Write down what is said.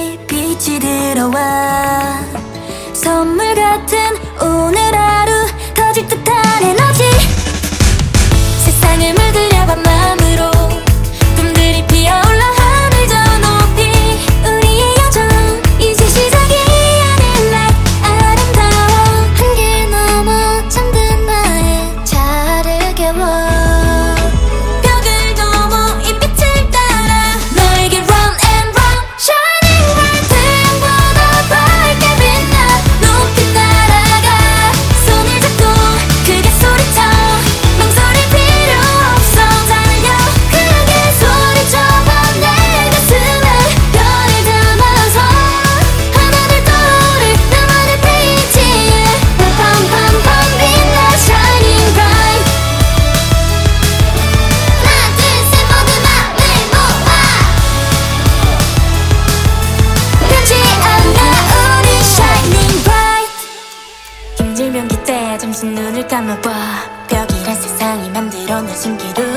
다시 빛이 들어와 선물 같은 오늘 하루 터질 듯한 에너지 세상을 물들여봐 마음으로 꿈들이 피어올라 하늘 저 높이 우리의 여정 이제 시작이 아닌 날 아름다워 한길 넘어 잠든 나의 차를 깨워 길면 기대 잠시 눈을 감아봐 벽이란 세상이 만들어낸 신기루